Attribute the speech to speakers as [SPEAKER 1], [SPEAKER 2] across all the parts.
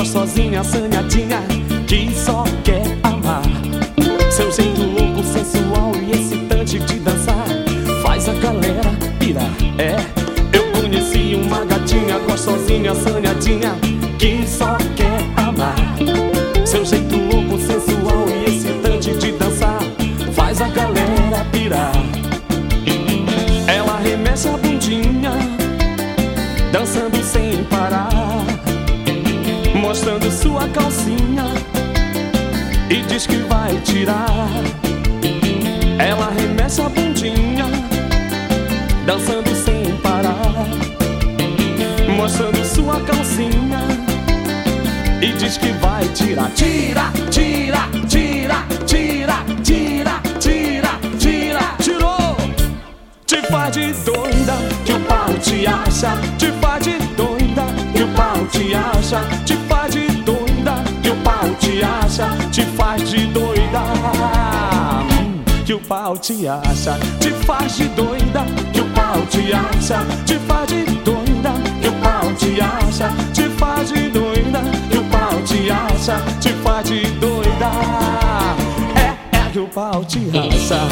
[SPEAKER 1] gostosinha, assanhadinha, que só quer amar. Seu jeito louco, sensual e excitante de dançar faz a galera pirar. É, eu conheci uma gatinha gostosinha, assanhadinha, que só quer amar. Seu jeito louco, sensual e excitante de dançar faz a galera pirar. Ela remexe a bundinha, dançando sem parar, mostrando sua calcinha e diz que vai tirar. Ela remexe a bundinha, dançando sem parar, mostrando sua calcinha e diz que vai tirar. Tira, tira, tira, tira, tira, tira, tira. Tirou! Te faz de doida que o pau te acha. Te faz de doida que o pau te acha. Te faz de doida que o pau te acha. Te faz de doida que o pau te acha. Te faz de doida que o pau te acha. Te faz de doida que o pau te acha. Te faz de doida que o pau te acha. Te faz de doida. É que o pau te acha.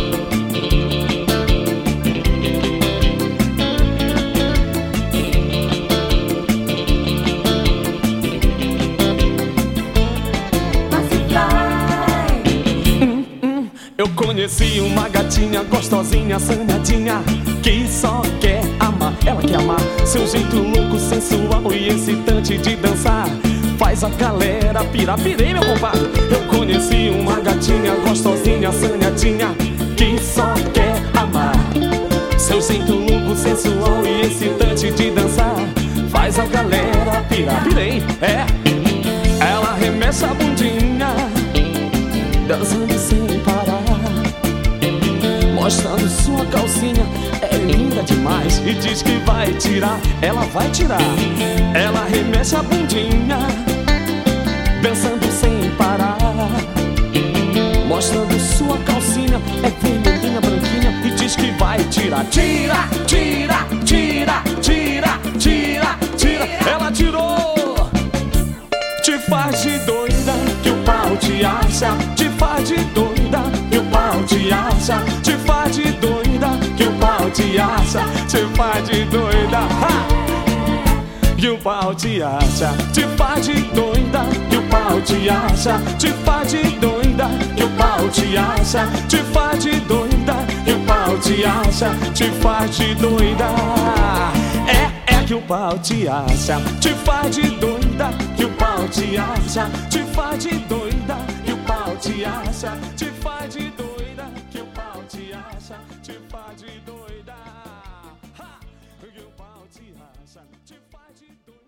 [SPEAKER 1] Eu conheci uma gatinha gostosinha, assanhadinha, que só quer amar. Ela quer amar. Seu jeito louco, sensual e excitante de dançar faz a galera pirar. Pirei, meu compadre. Eu conheci uma gatinha gostosinha, assanhadinha, que só quer amar. Seu jeito louco, sensual e excitante de dançar faz a galera pirar. Pirei, é. Ela remexe a bundinha, dançando sem parar, mostrando sua calcinha, é linda demais e diz que vai tirar. Ela vai tirar. Ela remexe a bundinha, dançando sem parar, mostrando sua calcinha, é vermelhinha, branquinha e diz que vai tirar. Tira, tira, tira, tira, tira, tira. Ela tirou. Te faz de doida que o pau te acha. Te faz de doida que o pau te acha. Te faz de doida que o pau te acha. Te faz de doida que o pau te acha. Te faz de doida que o pau te acha. Te faz de doida que o pau te acha. Te faz de doida que o pau te acha. Te faz de doida. É que o pau te acha. Te faz de doida que o pau te acha. Te faz de doida que o pau te acha. Te faz de doida que o pau te acha. Te faz de doida que o pau te acha. Te faz de doida.